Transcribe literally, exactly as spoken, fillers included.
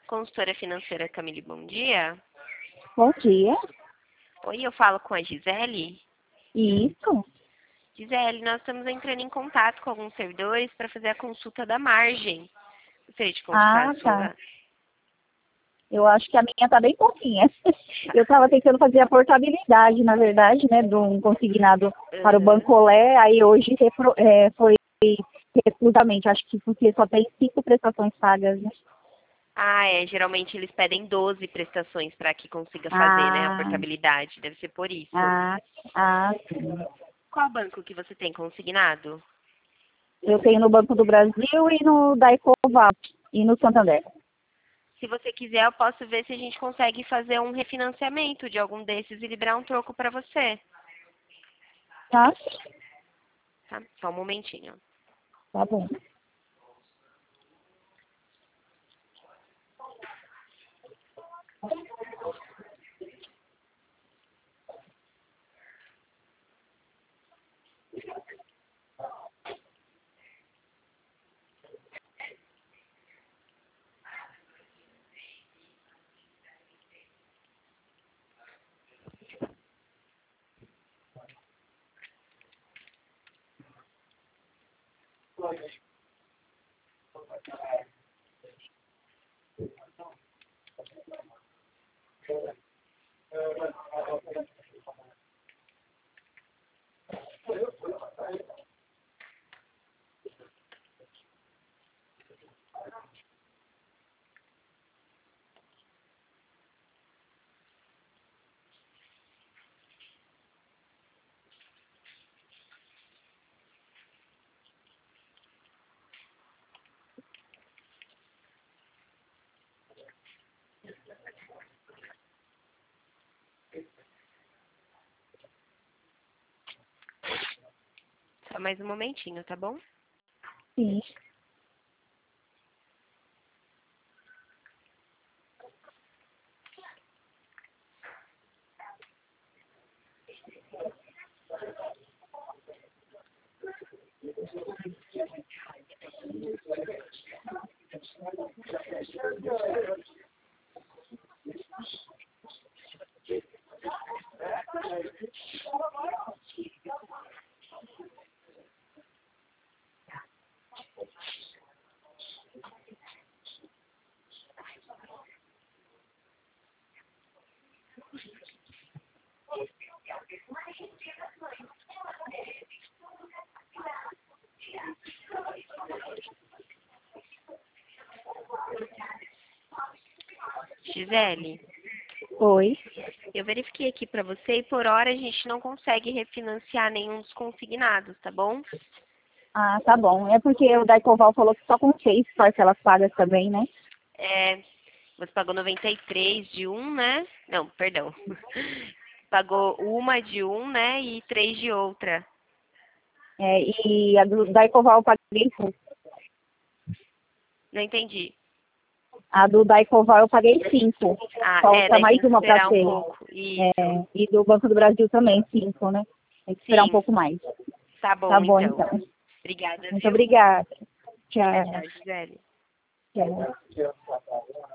Consultora financeira Camille, bom dia. Bom dia. Oi, eu falo com a Gisele. Isso. Gisele, nós estamos entrando em contato com alguns servidores para fazer a consulta da margem. Gostaria de consultar Ah, a tá. sua. Eu acho que a minha tá bem pouquinha. Eu estava tentando fazer a portabilidade, na verdade, né, de um consignado para o Aham. Bancolé, aí hoje repro- é, foi reclusamente, acho que porque só tem cinco prestações pagas, né? Ah, é. Geralmente eles pedem doze prestações para que consiga fazer, né, a Ah, portabilidade. Deve ser por isso. ah, ah, sim. Qual banco que você tem consignado? Eu tenho no Banco do Brasil e no Daicoval e no Santander. Se você quiser, eu posso ver se a gente consegue fazer um refinanciamento de algum desses e liberar um troco para você. Tá? Tá? Só um momentinho. Tá bom. Só mais um momentinho, tá bom? Sim. Gisele, Oi. eu verifiquei aqui para você e por hora a gente não consegue refinanciar nenhum dos consignados, tá bom? Ah, tá bom. É porque o Daicoval falou que só com seis parcelas pagas também, né? É, você pagou noventa e três de um, né? Não, perdão. Pagou uma de um, né? E três de outra. É, e a do Daicoval eu paguei full. Não entendi. A do Daicoval eu paguei cinco. Ah, é, Falta daí mais tem que uma para esperar um ser. pouco. É, Isso. e do Banco do Brasil também, cinco, né? Tem que esperar um Sim, pouco mais. tá Tá bom bom, então. então. Obrigada, Muito viu? obrigada. Tchau, Tchau. tchau, Gisele. Tchau.